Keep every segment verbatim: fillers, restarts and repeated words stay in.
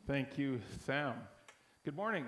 Thank you, Sam. Good morning.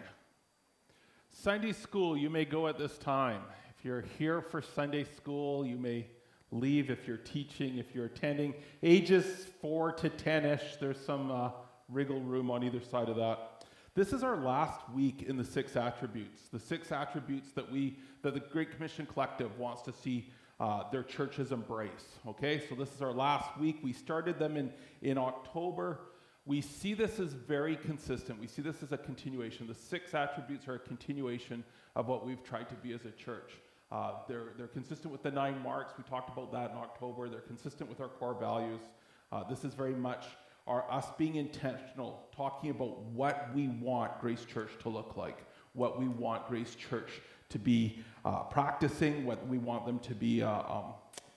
Sunday school, you may go at this time. If you're here for Sunday school, you may leave if you're teaching, if you're attending. Ages four to ten-ish, there's some uh, wriggle room on either side of that. This is our last week in the six attributes, the six attributes that we, that the Great Commission Collective wants to see uh, their churches embrace, okay? So this is our last week. We started them in, in October. We see this as very consistent. We see this as a continuation. The six attributes are a continuation of what we've tried to be as a church. Uh, they're, they're consistent with the nine marks. We talked about that in October. They're consistent with our core values. Uh, this is very much our, us being intentional, talking about what we want Grace Church to look like, what we want Grace Church to be uh, practicing, what we want them to be, uh, um,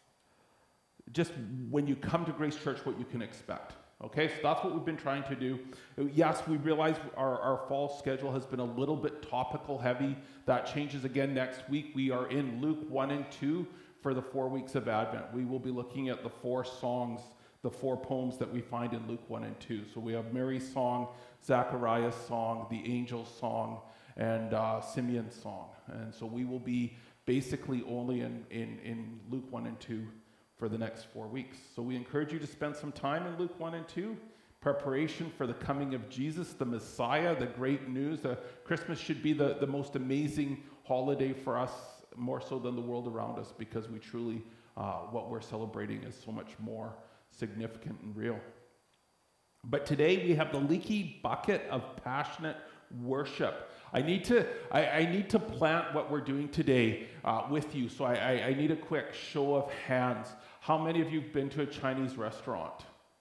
just when you come to Grace Church, what you can expect. Okay, so that's what we've been trying to do. Yes, we realize our, our fall schedule has been a little bit topical heavy. That changes again next week. We are in Luke one and two for the four weeks of Advent. We will be looking at the four songs, the four poems that we find in Luke one and two. So we have Mary's song, Zachariah's song, the angel's song, and uh, Simeon's song. And so we will be basically only in, in, in Luke one and two for the next four weeks. So we encourage you to spend some time in Luke one and two, preparation for the coming of Jesus, the Messiah, the great news. Uh, Christmas should be the, the most amazing holiday for us, more so than the world around us, because we truly, uh, what we're celebrating is so much more significant and real. But today we have the leaky bucket of passionate worship. I need to I, I need to plant what we're doing today uh, with you, so I, I, I need a quick show of hands. How many of you have been to a Chinese restaurant?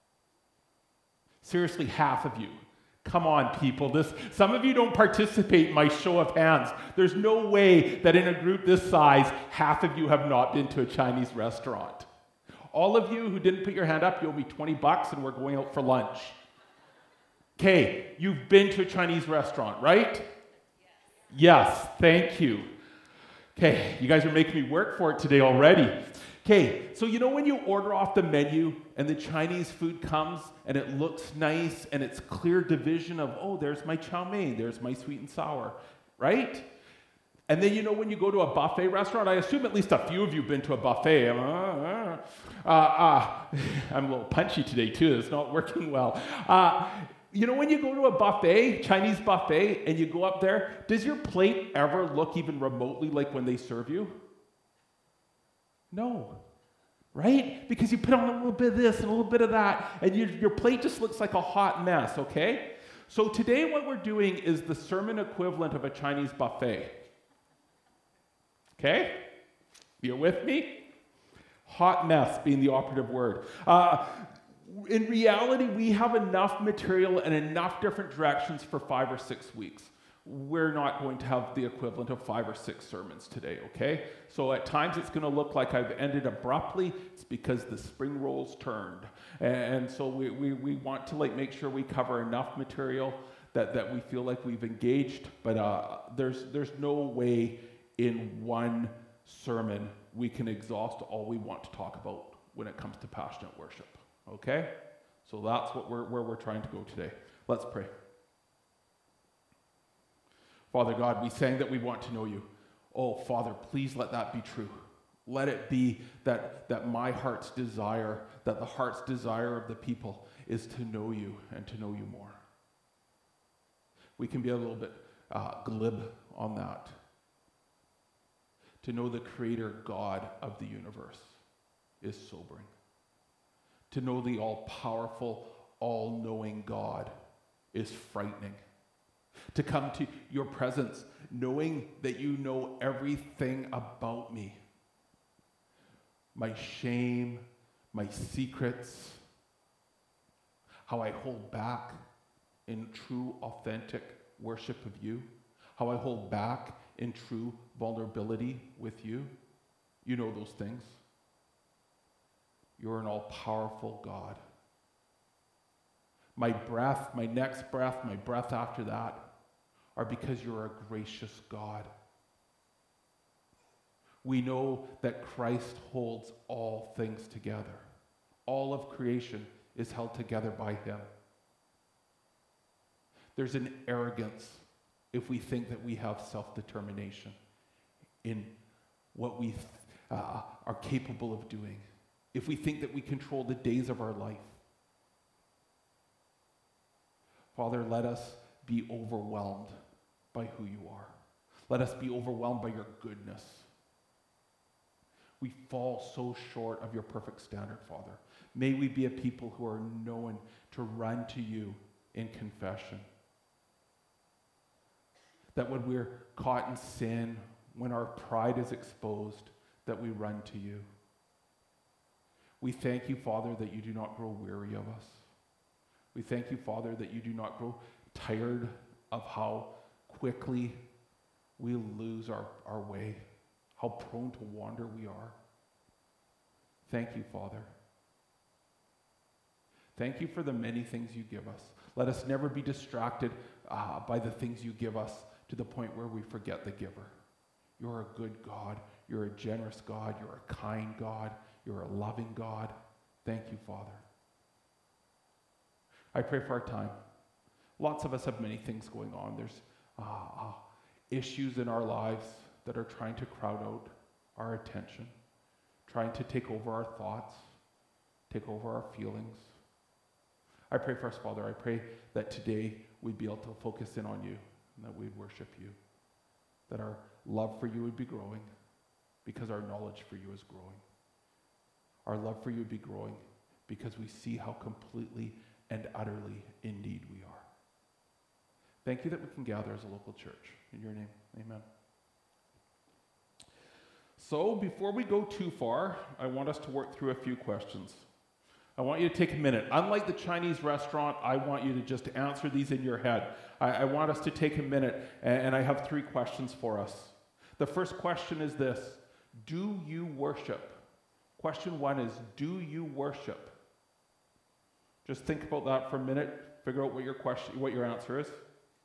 Seriously, half of you. Come on, people. This some of you don't participate in my show of hands. There's no way that in a group this size, half of you have not been to a Chinese restaurant. All of you who didn't put your hand up, you owe me twenty bucks and we're going out for lunch. Okay, you've been to a Chinese restaurant, right? Yes, thank you. Okay, you guys are making me work for it today already. Okay, so you know when you order off the menu and the Chinese food comes and it looks nice and it's clear division of, oh, there's my chow mein, there's my sweet and sour, right? And then you know when you go to a buffet restaurant, I assume at least a few of you have been to a buffet. Uh, uh, uh, uh, I'm a little punchy today too, it's not working well. Uh, You know when you go to a buffet, Chinese buffet, and you go up there, does your plate ever look even remotely like when they serve you? No, right? Because you put on a little bit of this and a little bit of that, and you, your plate just looks like a hot mess, okay? So today what we're doing is the sermon equivalent of a Chinese buffet. Okay? You're with me? Hot mess being the operative word. Uh, In reality, we have enough material and enough different directions for five or six weeks. We're not going to have the equivalent of five or six sermons today, okay? So at times it's going to look like I've ended abruptly. It's because the spring rolls turned. And so we, we, we want to like make sure we cover enough material that, that we feel like we've engaged. But uh, there's, there's no way in one sermon we can exhaust all we want to talk about when it comes to passionate worship. Okay? So that's what we're, where we're trying to go today. Let's pray. Father God, we sang that we want to know you. Oh, Father, please let that be true. Let it be that, that my heart's desire, that the heart's desire of the people is to know you and to know you more. We can be a little bit uh, glib on that. To know the Creator God of the universe is sobering. To know the all-powerful, all-knowing God is frightening. To come to your presence knowing that you know everything about me. My shame, my secrets, how I hold back in true, authentic worship of you, how I hold back in true vulnerability with you. You know those things. You're an all-powerful God. My breath, my next breath, my breath after that are because you're a gracious God. We know that Christ holds all things together. All of creation is held together by him. There's an arrogance if we think that we have self-determination in what we uh, are capable of doing. If we think that we control the days of our life. Father, let us be overwhelmed by who you are. Let us be overwhelmed by your goodness. We fall so short of your perfect standard, Father. May we be a people who are known to run to you in confession. That when we're caught in sin, when our pride is exposed, that we run to you. We thank you, Father, that you do not grow weary of us. We thank you, Father, that you do not grow tired of how quickly we lose our, our way, how prone to wander we are. Thank you, Father. Thank you for the many things you give us. Let us never be distracted uh, by the things you give us to the point where we forget the giver. You're a good God. You're a generous God. You're a kind God. You're a loving God. Thank you, Father. I pray for our time. Lots of us have many things going on. There's uh, uh, issues in our lives that are trying to crowd out our attention, trying to take over our thoughts, take over our feelings. I pray for us, Father. I pray that today we'd be able to focus in on you and that we'd worship you, that our love for you would be growing because our knowledge for you is growing. Our love for you would be growing because we see how completely and utterly indeed we are. Thank you that we can gather as a local church. In your name, amen. So before we go too far, I want us to work through a few questions. I want you to take a minute. Unlike the Chinese restaurant, I want you to just answer these in your head. I, I want us to take a minute, and, and I have three questions for us. The first question is this: do you worship? Question one is, do you worship? Just think about that for a minute. Figure out what your question, what your answer is.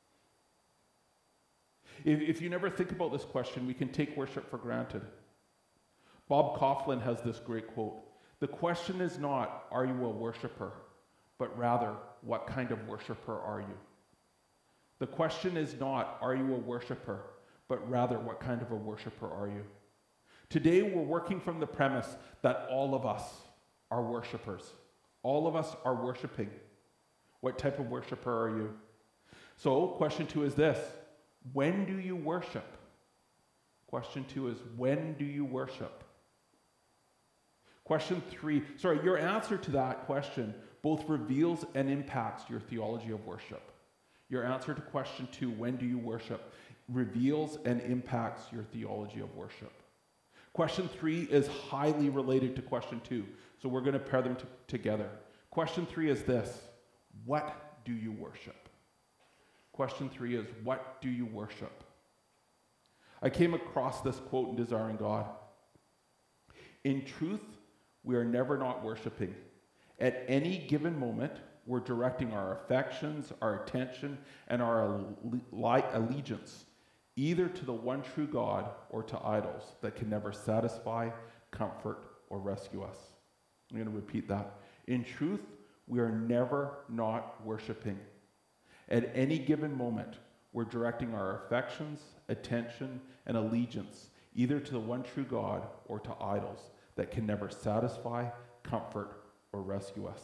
If, if you never think about this question, we can take worship for granted. Bob Kauflin has this great quote: the question is not, are you a worshiper, but rather, what kind of worshiper are you? The question is not, are you a worshiper, but rather, what kind of a worshiper are you? Today, we're working from the premise that all of us are worshipers. All of us are worshiping. What type of worshiper are you? So, question two is this: when do you worship? Question two is, when do you worship? Question three, sorry, your answer to that question both reveals and impacts your theology of worship. Your answer to question two, when do you worship, reveals and impacts your theology of worship. Question three is highly related to question two, so we're going to pair them t- together. Question three is this: what do you worship? Question three is, what do you worship? I came across this quote in Desiring God. In truth, we are never not worshiping. At any given moment, we're directing our affections, our attention, and our allegiance either to the one true God or to idols that can never satisfy, comfort, or rescue us. I'm going to repeat that. In truth, we are never not worshiping. At any given moment, we're directing our affections, attention, and allegiance either to the one true God or to idols that can never satisfy, comfort, or rescue us.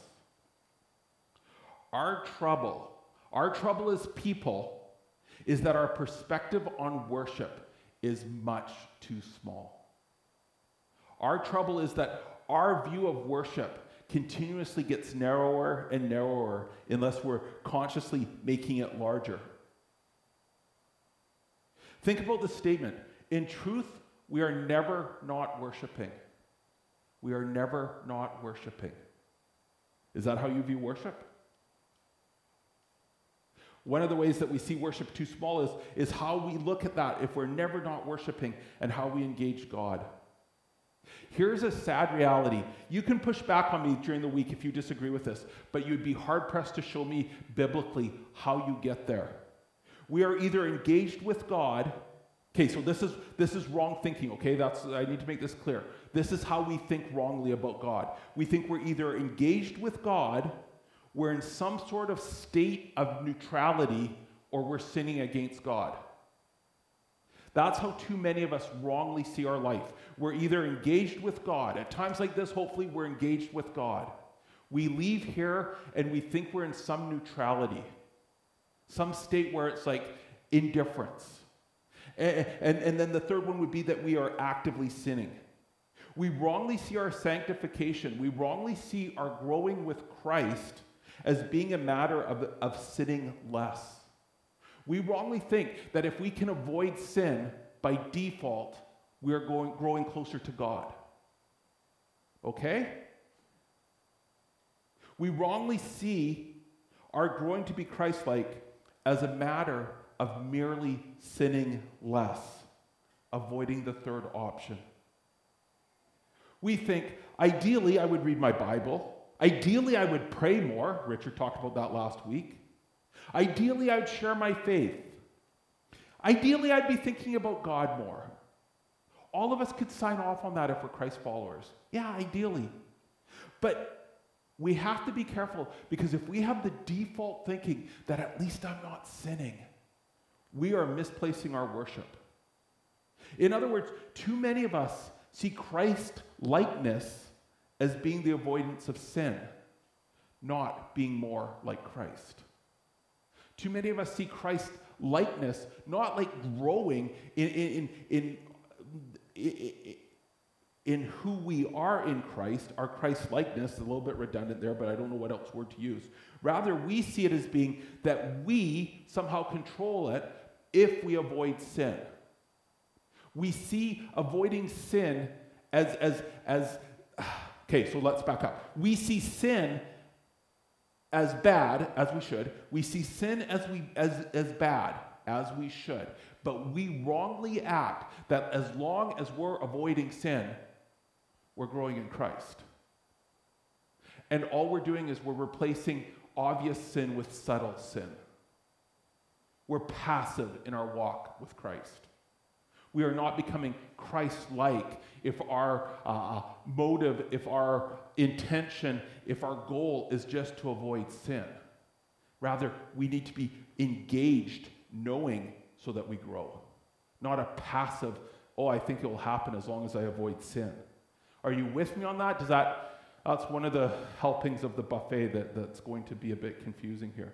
Our trouble, our trouble as people, is that our perspective on worship is much too small. Our trouble is that our view of worship continuously gets narrower and narrower unless we're consciously making it larger. Think about the statement: in truth, we are never not worshiping. We are never not worshiping. Is that how you view worship? One of the ways that we see worship too small is, is how we look at that if we're never not worshiping and how we engage God. Here's a sad reality. You can push back on me during the week if you disagree with this, but you'd be hard-pressed to show me biblically how you get there. We are either engaged with God. Okay, so this is this is wrong thinking, okay? That's I need to make this clear. This is how we think wrongly about God. We think we're either engaged with God we're in some sort of state of neutrality or we're sinning against God. That's how too many of us wrongly see our life. We're either engaged with God. At times like this, hopefully, we're engaged with God. We leave here and we think we're in some neutrality, some state where it's like indifference. And, and, and then the third one would be that we are actively sinning. We wrongly see our sanctification. We wrongly see our growing with Christ as being a matter of, of sinning less. We wrongly think that if we can avoid sin, by default, we are going, growing closer to God. Okay? We wrongly see our growing to be Christ-like as a matter of merely sinning less, avoiding the third option. We think, ideally, I would read my Bible. Ideally, I would pray more. Richard talked about that last week. Ideally, I'd share my faith. Ideally, I'd be thinking about God more. All of us could sign off on that if we're Christ followers. Yeah, ideally. But we have to be careful, because if we have the default thinking that at least I'm not sinning, we are misplacing our worship. In other words, too many of us see Christ-likeness as being the avoidance of sin, not being more like Christ. Too many of us see Christ-likeness not like growing in, in, in, in, in who we are in Christ, our Christ-likeness, a little bit redundant there, but I don't know what else word to use. Rather, we see it as being that we somehow control it if we avoid sin. We see avoiding sin as, as, as, okay, so let's back up. We see sin as bad, as we should. We see sin as, we, as, as bad, as we should. But we wrongly act that as long as we're avoiding sin, we're growing in Christ. And all we're doing is we're replacing obvious sin with subtle sin. We're passive in our walk with Christ. We are not becoming Christ-like if our uh, motive, if our intention, if our goal is just to avoid sin. Rather, we need to be engaged, knowing, so that we grow. Not a passive, oh, I think it will happen as long as I avoid sin. Are you with me on that? Does that, that's one of the helpings of the buffet that, that's going to be a bit confusing here.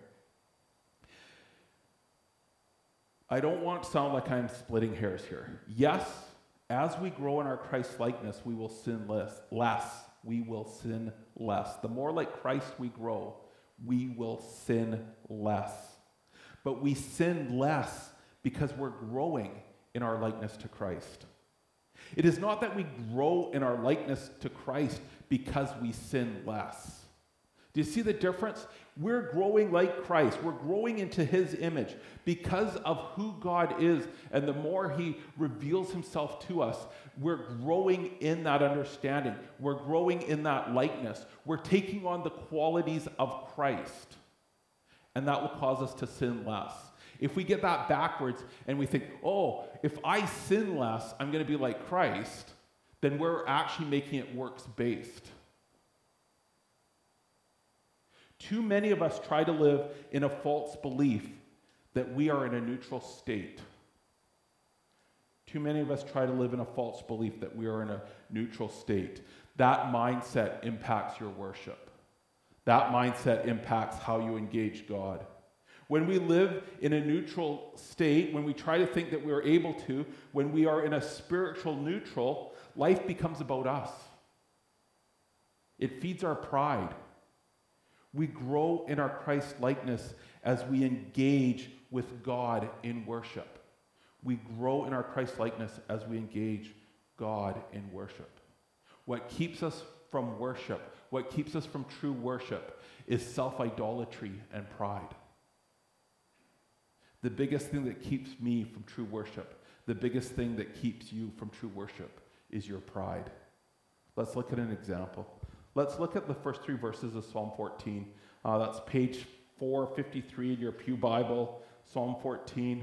I don't want to sound like I'm splitting hairs here. Yes, as we grow in our Christ-likeness, we will sin less. less. We will sin less. The more like Christ we grow, we will sin less. But we sin less because we're growing in our likeness to Christ. It is not that we grow in our likeness to Christ because we sin less. Do you see the difference? We're growing like Christ. We're growing into his image because of who God is, and the more he reveals himself to us, we're growing in that understanding. We're growing in that likeness. We're taking on the qualities of Christ, and that will cause us to sin less. If we get that backwards and we think, oh, if I sin less, I'm going to be like Christ, then we're actually making it works-based. Too many of us try to live in a false belief that we are in a neutral state. Too many of us try to live in a false belief that we are in a neutral state. That mindset impacts your worship. That mindset impacts how you engage God. When we live in a neutral state, when we try to think that we are able to, when we are in a spiritual neutral, life becomes about us. It feeds our pride. We grow in our Christ-likeness as we engage with God in worship. We grow in our Christ-likeness as we engage God in worship. What keeps us from worship, what keeps us from true worship, is self-idolatry and pride. The biggest thing that keeps me from true worship, the biggest thing that keeps you from true worship, is your pride. Let's look at an example. Let's look at the first three verses of Psalm fourteen. Uh, that's page four fifty-three in your Pew Bible, Psalm fourteen.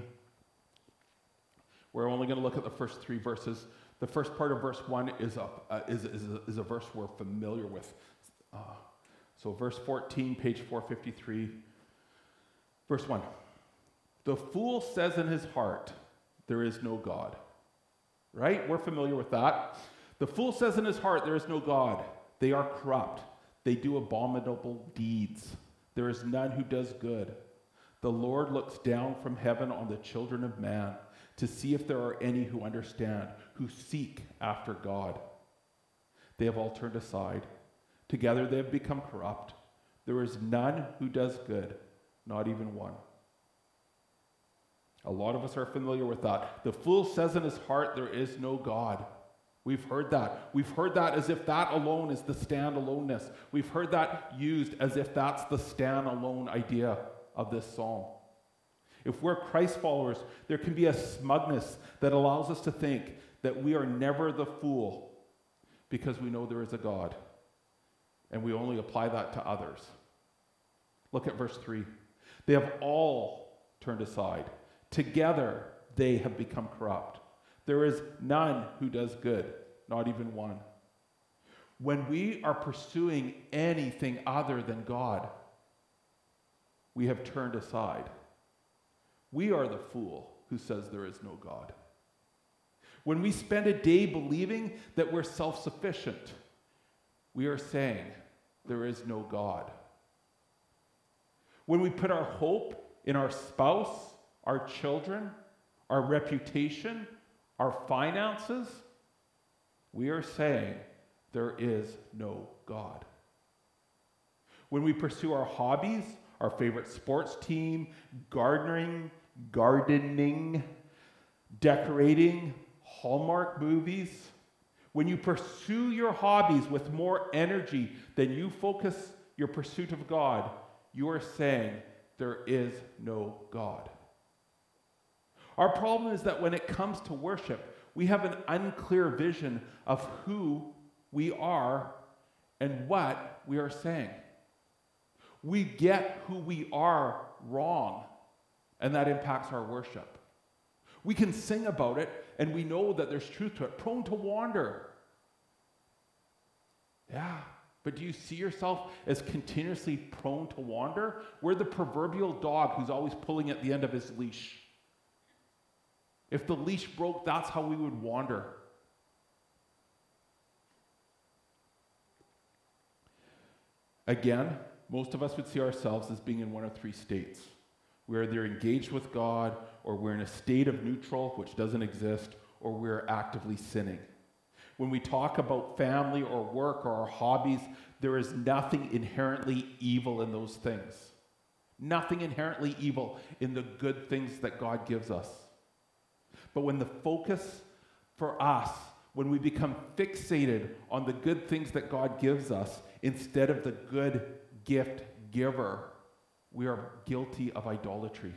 We're only going to look at the first three verses. The first part of verse one is a, uh, is, is, a, is a verse we're familiar with. Uh, So verse fourteen, page four fifty-three, verse one. The fool says in his heart, there is no God. Right? We're familiar with that. The fool says in his heart, there is no God. They are corrupt. They do abominable deeds. There is none who does good. The Lord looks down from heaven on the children of man to see if there are any who understand, who seek after God. They have all turned aside. Together they have become corrupt. There is none who does good, not even one. A lot of us are familiar with that. The fool says in his heart, there is no God. We've heard that. We've heard that as if that alone is the stand-aloneness. We've heard that used as if that's the stand-alone idea of this psalm. If we're Christ followers, there can be a smugness that allows us to think that we are never the fool because we know there is a God, and we only apply that to others. Look at verse three. They have all turned aside. Together they have become corrupt. There is none who does good, not even one. When we are pursuing anything other than God, we have turned aside. We are the fool who says there is no God. When we spend a day believing that we're self-sufficient, we are saying there is no God. When we put our hope in our spouse, our children, our reputation, our finances, we are saying there is no God. When we pursue our hobbies, our favorite sports team, gardening, gardening, decorating, Hallmark movies, when you pursue your hobbies with more energy than you focus your pursuit of God, you are saying there is no God. Our problem is that when it comes to worship, we have an unclear vision of who we are and what we are saying. We get who we are wrong, and that impacts our worship. We can sing about it, and we know that there's truth to it. Prone to wander. Yeah, but do you see yourself as continuously prone to wander? We're the proverbial dog who's always pulling at the end of his leash. If the leash broke, that's how we would wander. Again, most of us would see ourselves as being in one of three states. We're either engaged with God, or we're in a state of neutral, which doesn't exist, or we're actively sinning. When we talk about family or work or our hobbies, there is nothing inherently evil in those things. Nothing inherently evil in the good things that God gives us. But when the focus for us, when we become fixated on the good things that God gives us instead of the good gift giver, we are guilty of idolatry.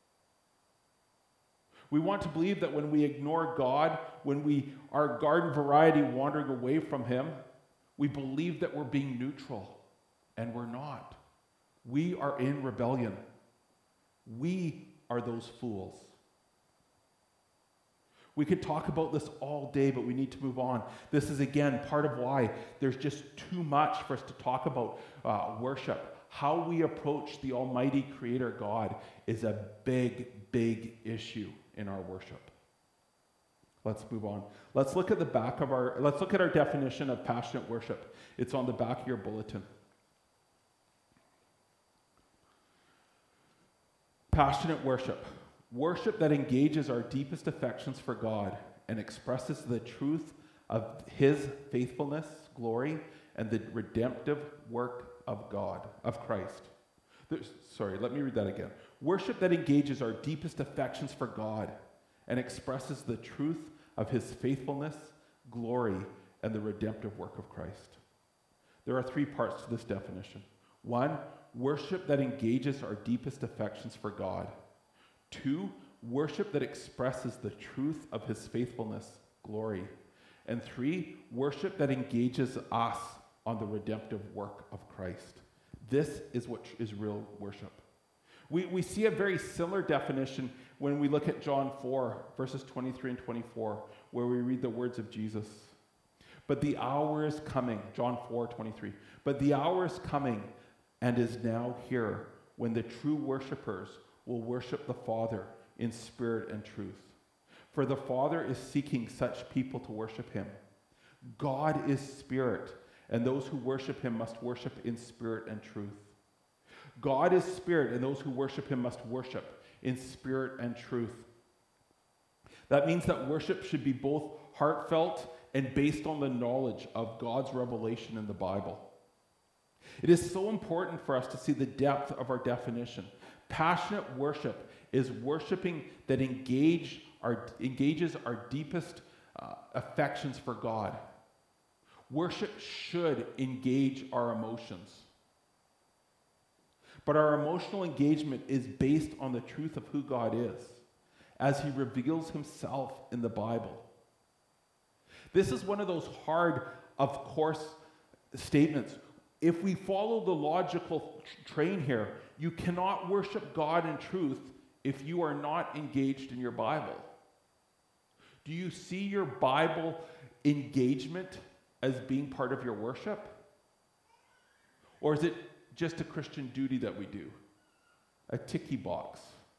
We want to believe that when we ignore God, when we are garden variety wandering away from Him, we believe that we're being neutral, and we're not. We are in rebellion. We are those fools. We could talk about this all day, but we need to move on. This is, again, part of why there's just too much for us to talk about uh, worship. How we approach the Almighty Creator God is a big, big issue in our worship. Let's move on. Let's look at the back of our, let's look at our definition of passionate worship. It's on the back of your bulletin. Passionate worship. Worship that engages our deepest affections for God and expresses the truth of His faithfulness, glory, and the redemptive work of God, of Christ. There's, sorry, let me read that again. Worship that engages our deepest affections for God and expresses the truth of His faithfulness, glory, and the redemptive work of Christ. There are three parts to this definition. One, worship that engages our deepest affections for God. Two, worship that expresses the truth of His faithfulness, glory. And three, worship that engages us on the redemptive work of Christ. This is what is real worship. We, we see a very similar definition when we look at John four, verses twenty-three and twenty-four, where we read the words of Jesus. But the hour is coming, John four twenty-three. But the hour is coming and is now here when the true worshipers will worship the Father in spirit and truth. For the Father is seeking such people to worship him. God is spirit, and those who worship him must worship in spirit and truth. God is spirit, and those who worship him must worship in spirit and truth. That means that worship should be both heartfelt and based on the knowledge of God's revelation in the Bible. It is so important for us to see the depth of our definition. Passionate worship is worshiping that engage our, engages our deepest uh, affections for God. Worship should engage our emotions. But our emotional engagement is based on the truth of who God is, as he reveals himself in the Bible. This is one of those hard, of course, statements. If we follow the logical train here, you cannot worship God in truth if you are not engaged in your Bible. Do you see your Bible engagement as being part of your worship? Or is it just a Christian duty that we do? A ticky box.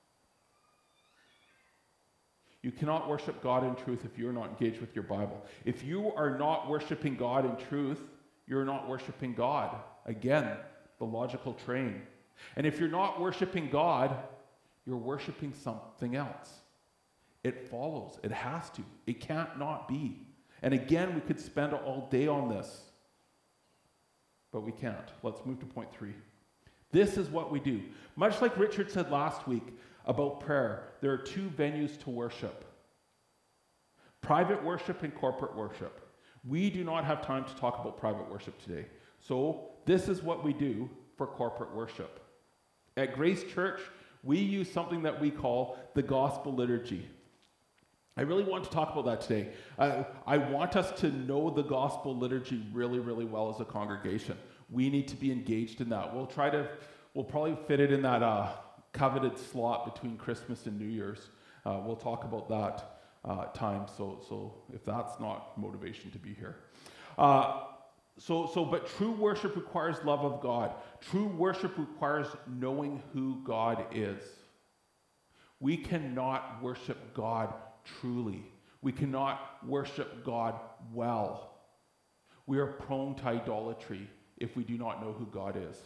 You cannot worship God in truth if you're not engaged with your Bible. If you are not worshiping God in truth, you're not worshiping God. Again, the logical train. And if you're not worshiping God, you're worshiping something else. It follows. It has to. It can't not be. And again, we could spend all day on this, but we can't. Let's move to point three. This is what we do. Much like Richard said last week about prayer, there are two venues to worship: private worship and corporate worship. We do not have time to talk about private worship today. So this is what we do for corporate worship. At Grace Church, we use something that we call the gospel liturgy. I really want to talk about that today. Uh, I want us to know the gospel liturgy really, really well as a congregation. We need to be engaged in that. We'll try to, we'll probably fit it in that uh, coveted slot between Christmas and New Year's. Uh, we'll talk about that uh, time, so, so if that's not motivation to be here. Uh, so, so, but true worship requires love of God. True worship requires knowing who God is. We cannot worship God truly. We cannot worship God well. We are prone to idolatry if we do not know who God is.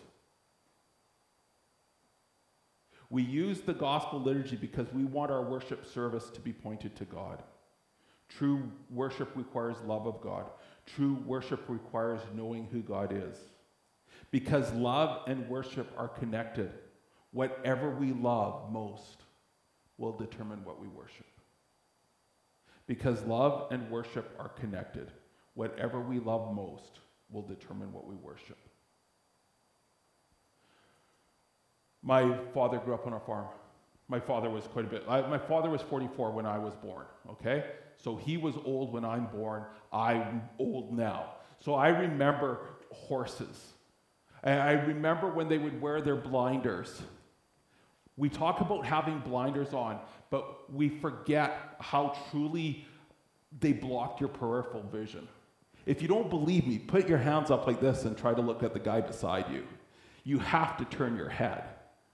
We use the gospel liturgy because we want our worship service to be pointed to God. True worship requires love of God. True worship requires knowing who God is. Because love and worship are connected, whatever we love most will determine what we worship. Because love and worship are connected, whatever we love most will determine what we worship. My father grew up on a farm. My father was quite a bit. I, my father was forty-four when I was born, okay? So he was old when I'm born. I'm old now. So I remember horses. And I remember when they would wear their blinders. We talk about having blinders on, but we forget how truly they blocked your peripheral vision. If you don't believe me, put your hands up like this and try to look at the guy beside you. You have to turn your head.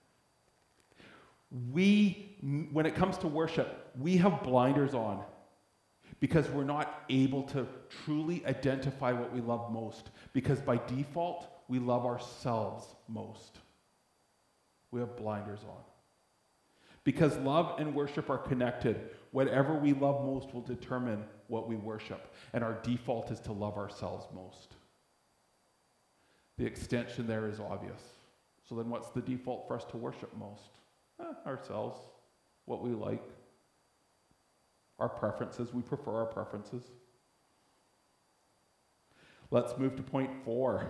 We, when it comes to worship, we have blinders on because we're not able to truly identify what we love most, because by default, we love ourselves most. We have blinders on. Because love and worship are connected, whatever we love most will determine what we worship, and our default is to love ourselves most. The extension there is obvious. So then what's the default for us to worship most? Eh, ourselves, what we like, our preferences. We prefer our preferences. Let's move to point four.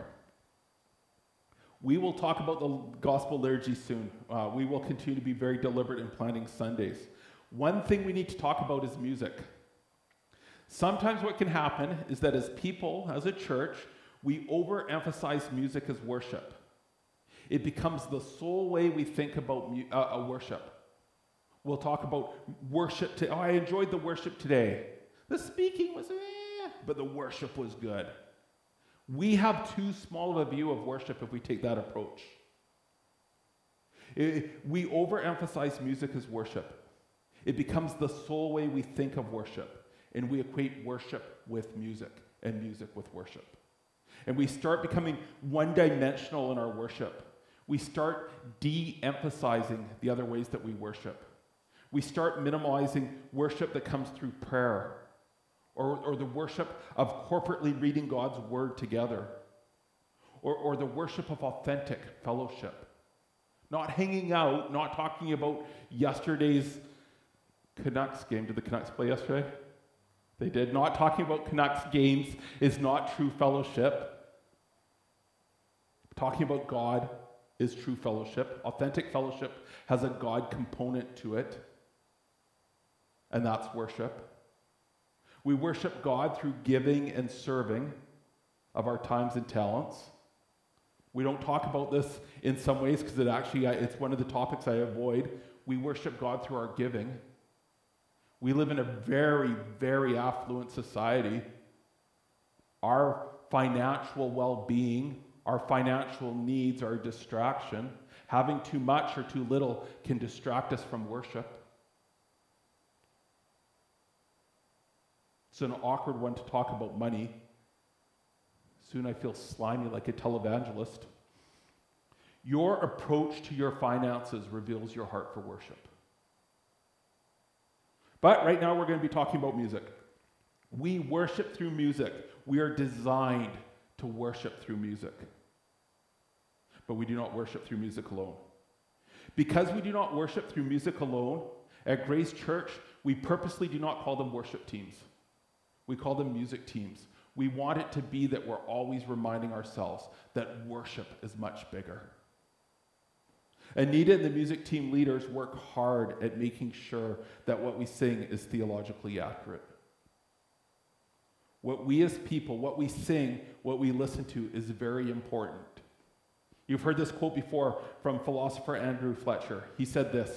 We will talk about the gospel liturgy soon. Uh, we will continue to be very deliberate in planning Sundays. One thing we need to talk about is music. Sometimes what can happen is that as people, as a church, we overemphasize music as worship. It becomes the sole way we think about mu- uh, uh, worship. We'll talk about worship. To, oh, I enjoyed the worship today. The speaking was eh, but the worship was good. We have too small of a view of worship if we take that approach. It, we overemphasize music as worship. It becomes the sole way we think of worship, and we equate worship with music and music with worship. And we start becoming one-dimensional in our worship. We start de-emphasizing the other ways that we worship. We start minimalizing worship that comes through prayer, or, or the worship of corporately reading God's word together, or, or the worship of authentic fellowship. Not hanging out, not talking about yesterday's Canucks game. Did the Canucks play yesterday? They did. Not talking about Canucks games is not true fellowship. Talking about God is true fellowship. Authentic fellowship has a God component to it, and that's worship. We worship God through giving and serving of our times and talents. We don't talk about this in some ways because it actually, it's one of the topics I avoid. We worship God through our giving. We live in a very, very affluent society. Our financial well-being, our financial needs are a distraction. Having too much or too little can distract us from worship. It's an awkward one to talk about money. Soon I feel slimy like a televangelist. Your approach to your finances reveals your heart for worship. But right now we're going to be talking about music. We worship through music. We are designed to worship through music. But we do not worship through music alone. Because we do not worship through music alone, at Grace Church, we purposely do not call them worship teams. We call them music teams. We want it to be that we're always reminding ourselves that worship is much bigger. Anita and the music team leaders work hard at making sure that what we sing is theologically accurate. What we as people, what we sing, what we listen to is very important. You've heard this quote before from philosopher Andrew Fletcher. He said this,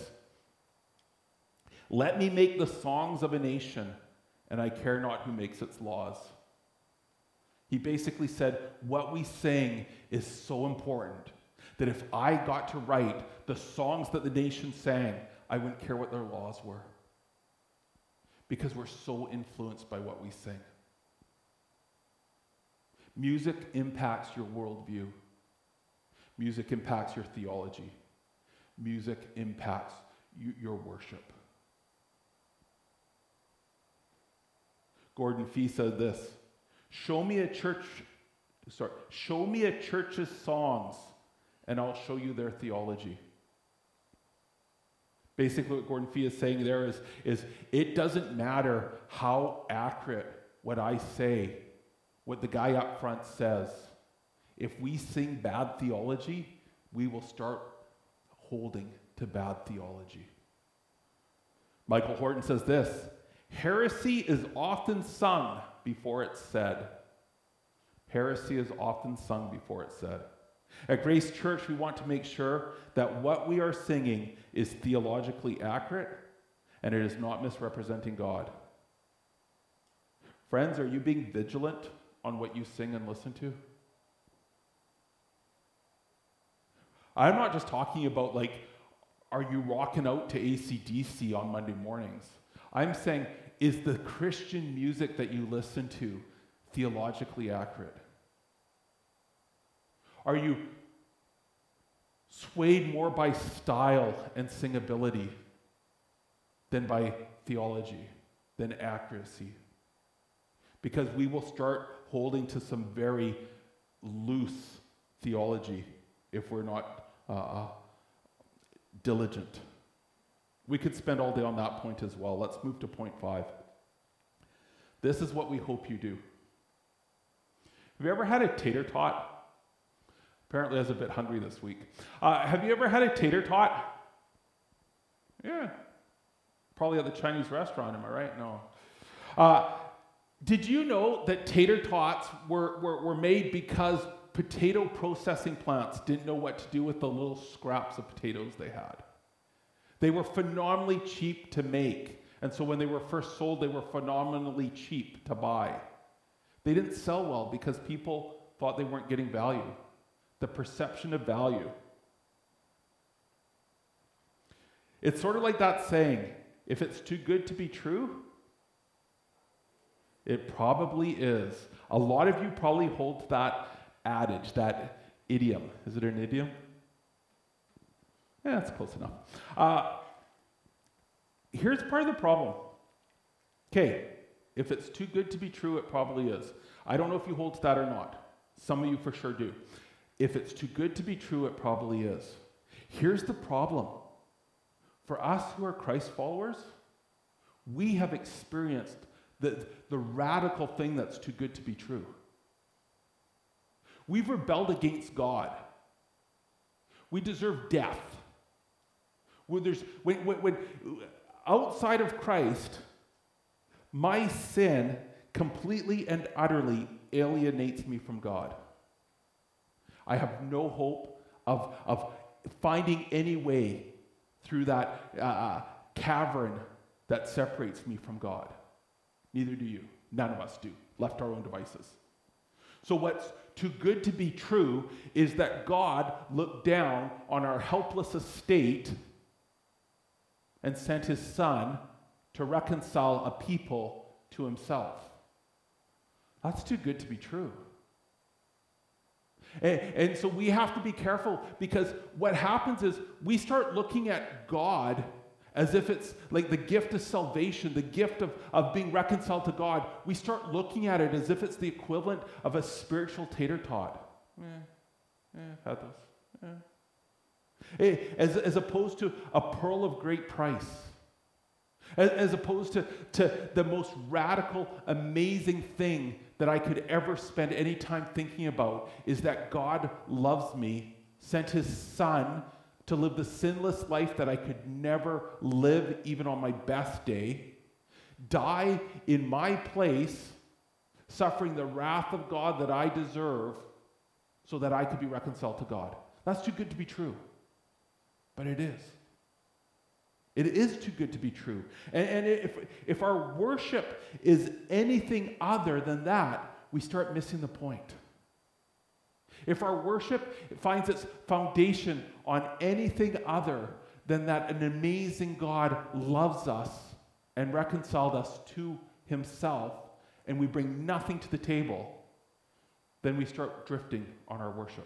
"Let me make the songs of a nation, and I care not who makes its laws." He basically said, what we sing is so important that if I got to write the songs that the nation sang, I wouldn't care what their laws were. Because we're so influenced by what we sing. Music impacts your worldview. Music impacts your theology. Music impacts you, your worship. Gordon Fee said this, Show me a church, sorry, show me a church's songs, and I'll show you their theology. Basically, what Gordon Fee is saying there is, is it doesn't matter how accurate what I say, what the guy up front says. If we sing bad theology, we will start holding to bad theology. Michael Horton says this, heresy is often sung before it's said. Heresy is often sung before it's said. At Grace Church, we want to make sure that what we are singing is theologically accurate and it is not misrepresenting God. Friends, are you being vigilant on what you sing and listen to? I'm not just talking about, like, are you rocking out to A C D C on Monday mornings? I'm saying, is the Christian music that you listen to theologically accurate? Are you swayed more by style and singability than by theology, than accuracy? Because we will start holding to some very loose theology if we're not uh, diligent. We could spend all day on that point as well. Let's move to point five. This is what we hope you do. Have you ever had a tater tot? Apparently I was a bit hungry this week. Uh, have you ever had a tater tot? Yeah. Probably at the Chinese restaurant, am I right? No. Uh, did you know that tater tots were, were, were made because potato processing plants didn't know what to do with the little scraps of potatoes they had? They were phenomenally cheap to make. And so when they were first sold, they were phenomenally cheap to buy. They didn't sell well because people thought they weren't getting value. The perception of value. It's sort of like that saying, if it's too good to be true, it probably is. A lot of you probably hold that adage, that idiom. Is it an idiom? Yeah, that's close enough. Uh, here's part of the problem. Okay, if it's too good to be true, it probably is. I don't know if you hold to that or not. Some of you for sure do. If it's too good to be true, it probably is. Here's the problem. For us who are Christ followers, we have experienced the, the radical thing that's too good to be true. We've rebelled against God. We deserve death. When there's, when, when, when outside of Christ, my sin completely and utterly alienates me from God. I have no hope of, of finding any way through that uh, cavern that separates me from God. Neither do you. None of us do. Left to our own devices. So what's too good to be true is that God looked down on our helpless estate and sent his Son to reconcile a people to himself. That's too good to be true. And, and so we have to be careful, because what happens is we start looking at God as if it's like the gift of salvation, the gift of, of being reconciled to God. We start looking at it as if it's the equivalent of a spiritual tater tot. Eh, eh, had those. Eh. As, as opposed to a pearl of great price. As, as opposed to, to the most radical, amazing thing that I could ever spend any time thinking about is that God loves me, sent his Son to live the sinless life that I could never live even on my best day, die in my place, suffering the wrath of God that I deserve so that I could be reconciled to God. That's too good to be true. But it is. It is too good to be true. And, and if, if our worship is anything other than that, we start missing the point. If our worship finds its foundation on anything other than that an amazing God loves us and reconciled us to himself, and we bring nothing to the table, then we start drifting on our worship.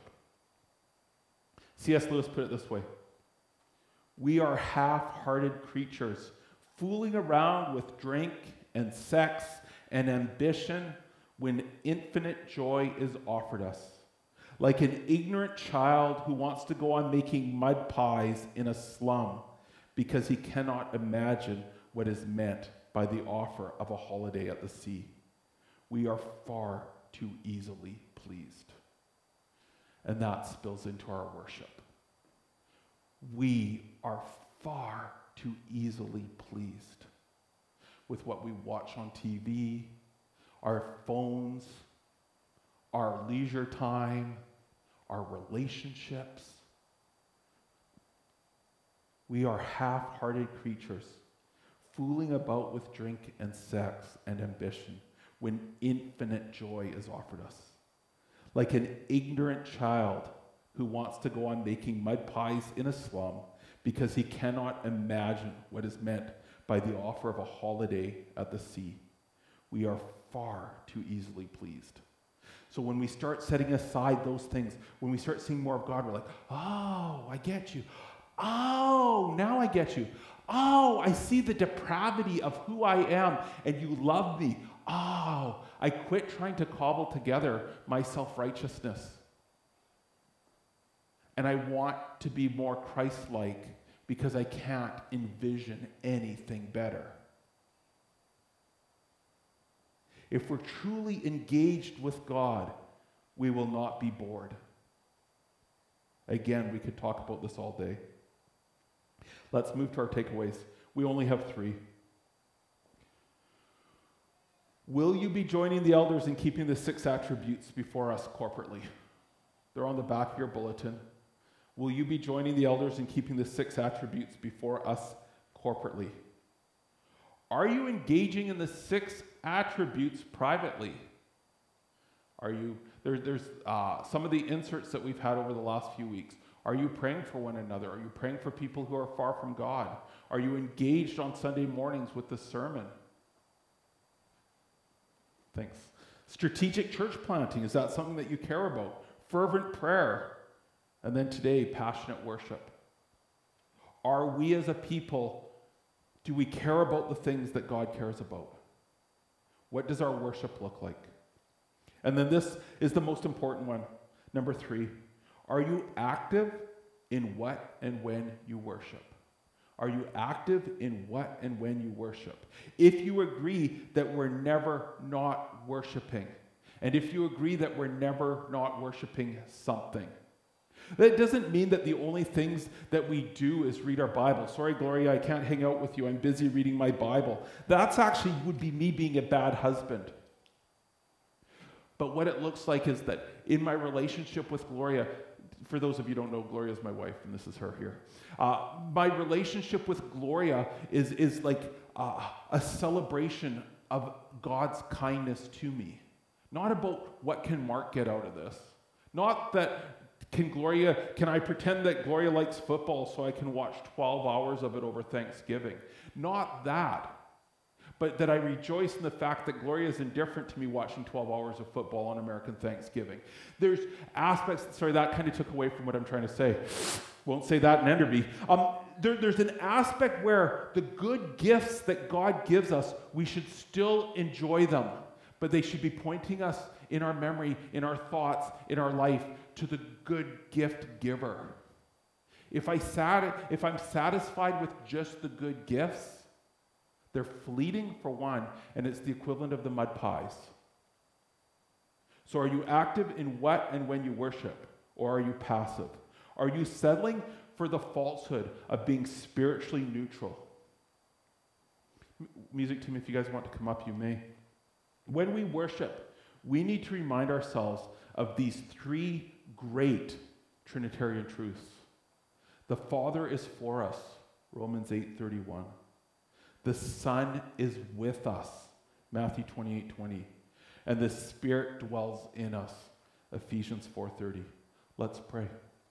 C S Lewis put it this way: we are half-hearted creatures, fooling around with drink and sex and ambition when infinite joy is offered us. Like an ignorant child who wants to go on making mud pies in a slum because he cannot imagine what is meant by the offer of a holiday at the sea. We are far too easily pleased. And that spills into our worship. We are far too easily pleased with what we watch on T V, our phones, our leisure time, our relationships. We are half-hearted creatures, fooling about with drink and sex and ambition when infinite joy is offered us. Like an ignorant child who wants to go on making mud pies in a slum because he cannot imagine what is meant by the offer of a holiday at the sea. We are far too easily pleased. So when we start setting aside those things, when we start seeing more of God, we're like, oh, I get you. Oh, now I get you. Oh, I see the depravity of who I am, and you love me. Oh, I quit trying to cobble together my self-righteousness. And I want to be more Christ-like because I can't envision anything better. If we're truly engaged with God, we will not be bored. Again, we could talk about this all day. Let's move to our takeaways. We only have three. Will you be joining the elders in keeping the six attributes before us corporately? They're on the back of your bulletin. Will you be joining the elders in keeping the six attributes before us corporately? Are you engaging in the six attributes privately? Are you, there, there's uh, some of the inserts that we've had over the last few weeks. Are you praying for one another? Are you praying for people who are far from God? Are you engaged on Sunday mornings with the sermon? Thanks. Strategic church planting, is that something that you care about? Fervent prayer. And then today, passionate worship. Are we as a people, do we care about the things that God cares about? What does our worship look like? And then this is the most important one. Number three, are you active in what and when you worship? Are you active in what and when you worship? If you agree that we're never not worshiping, and if you agree that we're never not worshiping something, that doesn't mean that the only things that we do is read our Bible. Sorry, Gloria, I can't hang out with you. I'm busy reading my Bible. That's actually would be me being a bad husband. But what it looks like is that in my relationship with Gloria, for those of you who don't know, Gloria is my wife, and this is her here. Uh, my relationship with Gloria is, is like uh, a celebration of God's kindness to me. Not about what can Mark get out of this. Not that can Gloria, can I pretend that Gloria likes football so I can watch twelve hours of it over Thanksgiving. Not that. But that I rejoice in the fact that Gloria is indifferent to me watching twelve hours of football on American Thanksgiving. There's aspects, sorry, that kind of took away from what I'm trying to say. Won't say that in Enderby. Um, there, there's an aspect where the good gifts that God gives us, we should still enjoy them. But they should be pointing us in our memory, in our thoughts, in our life, to the good gift giver. If, I sat, if I'm satisfied with just the good gifts, they're fleeting for one, and it's the equivalent of the mud pies. So are you active in what and when you worship, or are you passive? Are you settling for the falsehood of being spiritually neutral? M- music team, if you guys want to come up, you may. When we worship, we need to remind ourselves of these three great Trinitarian truths. The Father is for us, Romans eight thirty-one. The Son is with us, Matthew twenty-eight twenty. And the Spirit dwells in us, Ephesians four thirty. Let's pray.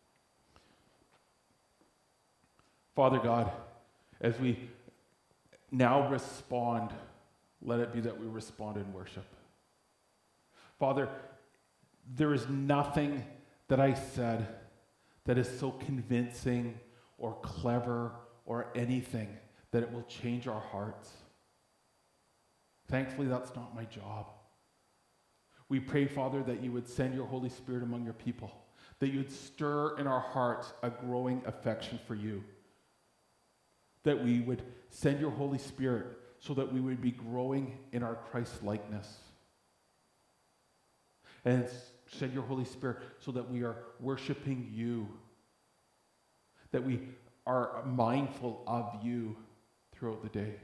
Father God, as we now respond, let it be that we respond in worship. Father, there is nothing that I said that is so convincing or clever or anything that it will change our hearts. Thankfully, that's not my job. We pray, Father, that you would send your Holy Spirit among your people, that you would stir in our hearts a growing affection for you, that we would send your Holy Spirit so that we would be growing in our Christ-likeness. And send your Holy Spirit so that we are worshiping you, that we are mindful of you throughout the day,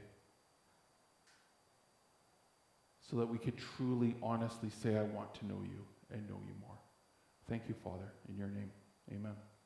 so that we could truly, honestly say, I want to know you and know you more. Thank you, Father, in your name. Amen.